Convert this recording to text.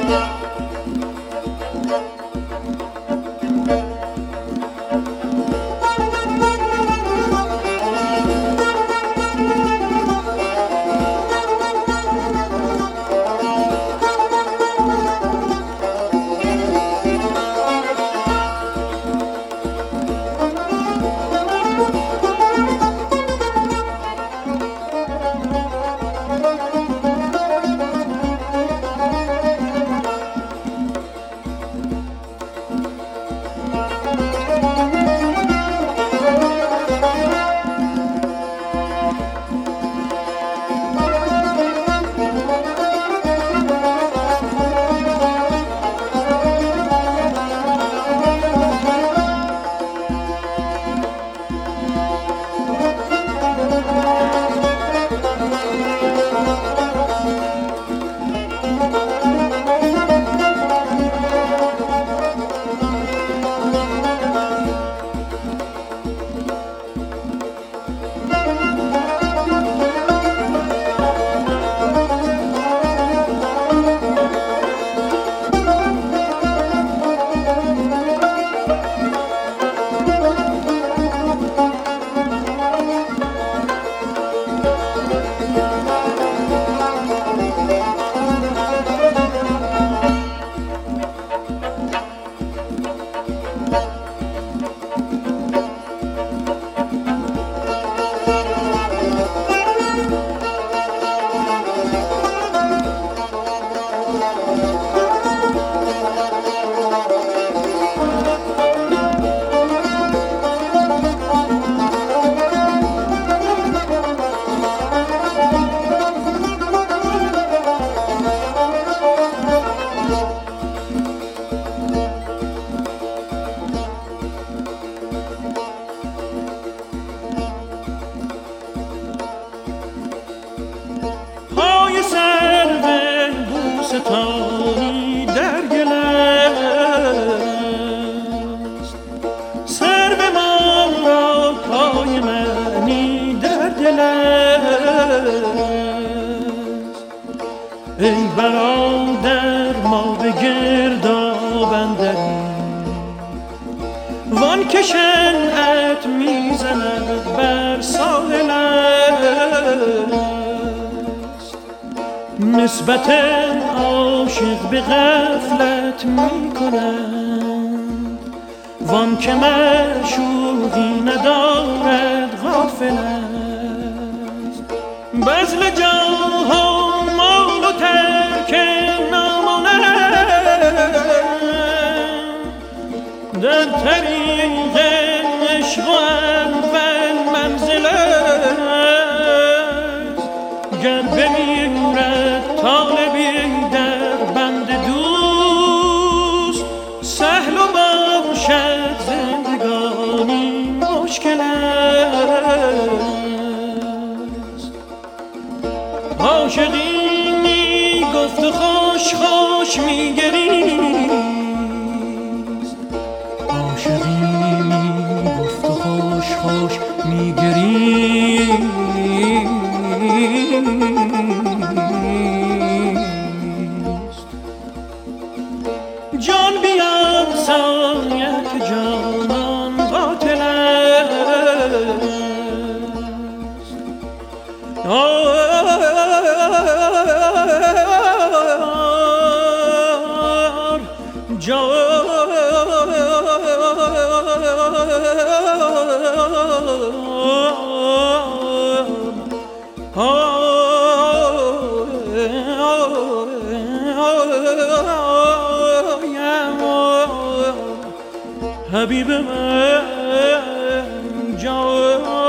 ستانی در گل است، سر به ما را پای منی در دل است. ای برادر ما به گرداب اندریم، وان که شنعت میزند بر ساحل است. نسبت عاشق به غفلت می کنند، وان که معشوقی ندارد غافل است. بذل جاه و مال و ترک نامانند، در طریق عشق و اول منزل است. گر بمیرد طالبی در بند دوست، سهل و باشد زندگانی مشکل است. عاشقی می گفت و خوش خوش می گریست، عاشقی می گفت و خوش خوش می گریست. جان بیان سایت جانان قاتل است. حبیب من جان